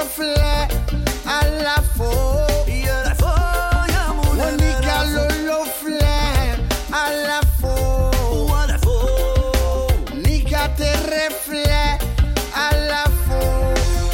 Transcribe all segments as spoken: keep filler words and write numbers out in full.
reflet à la faux. يا العفو يا مولانا ونيكا لولو فلان à la faux. والعفو Nika te reflet à la faux.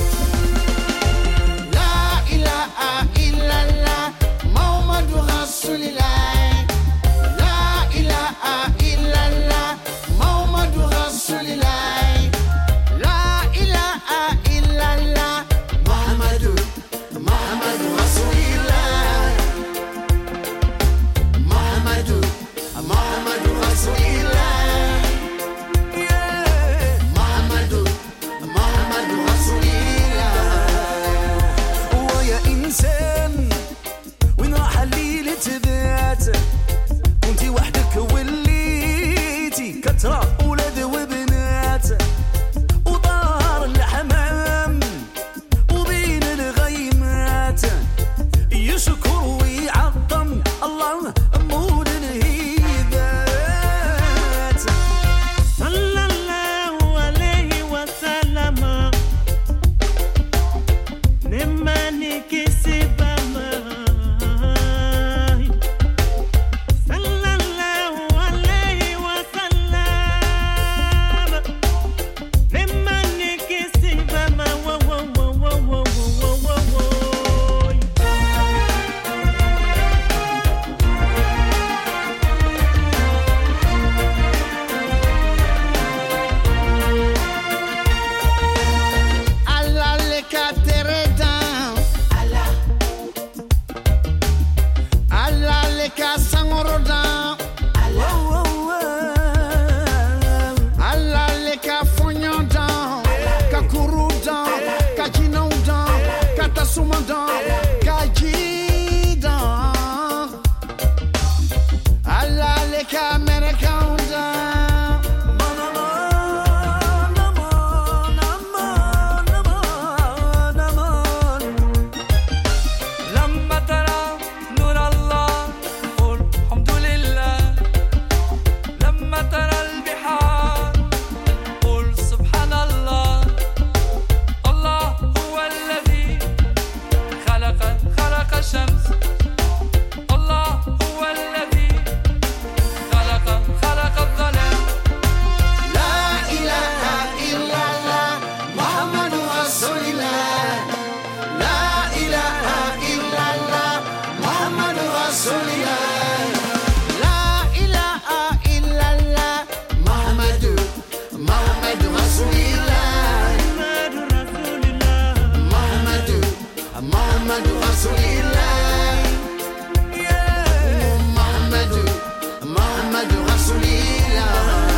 La ilaha illallah Muhammadu Rasulillah. La ilaha illallah Muhammadu Rasulillah. La ilaha illallah Muhammadu Muhammadu Rasulillah. Muhammadu Muhammadu Rasulillah. Muhammadu Muhammadu Rasulillah. ويا إنسان وين راح الليل تبات كنتي وحدك وليتي كترة ولاد وبنات وطار الحمام وبين الغيمات يشكر ويعظم الله مول الهيبات. صلى الله عليه وسلم نماني كسب ماي. صلى الله عليه وسلم نماني كسب ما و و و و و و و و. Allah le kateredan. Allah. Allah le kasangorodan. Allah. Allah le kafonyodan. Kakurudan. Kajinaudan. Katasumadan. Kajidan. Allah le kamerekaudan. لما ترى نور الله قل الحمد لله. لما ترى البحار قل سبحان الله. الله هو الذي خلق خلق الشمس. الله هو الذي خلق خلق الظلام. La ilaha illallah Muhammadu Rasulillah. La ilaha illallah Muhammadu Rasulillah. La ilaha illallah Muhammadu Muhammadu Rasulillah. Muhammadu Muhammadu Rasulillah. Muhammadu Muhammadu Rasulillah.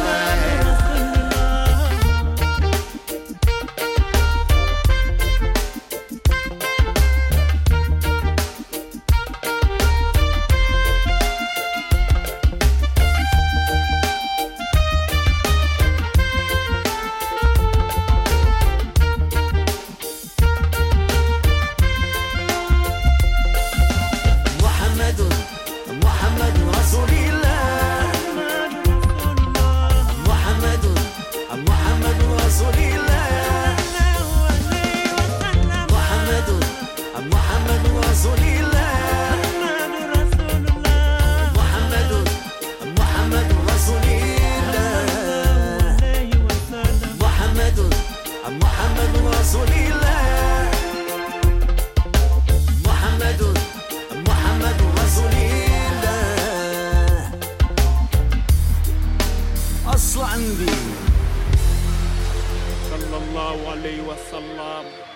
محمد محمد رسول الله. محمد محمد رسول الله. محمد محمد رسول الله. محمد محمد رسول الله. محمد محمد رسول الله. محمد محمد رسول الله. أصل عندي صلى الله عليه وسلم